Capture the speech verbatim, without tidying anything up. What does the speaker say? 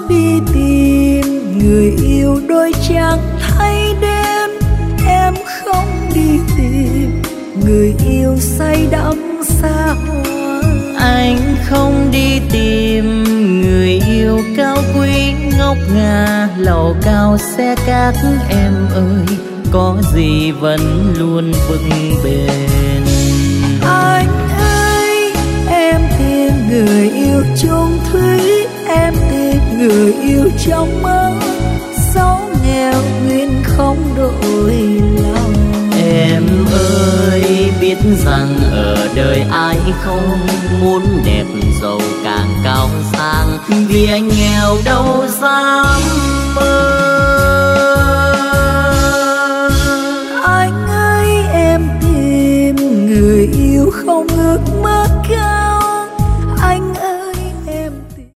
đi tìm người yêu đôi chẳng thấy đến, em không đi tìm người yêu say đắm xa hoa. Anh không đi tìm người yêu cao quý ngốc ngà lầu cao xe các em ơi, có gì vẫn luôn vững bền. Anh ơi em tìm người yêu chung thủy, em tìm người yêu trong mơ, dẫu nghèo nguyên không đổi lòng. Em ơi biết rằng ở đời ai không muốn đẹp giàu càng cao sang, vì anh nghèo đâu dám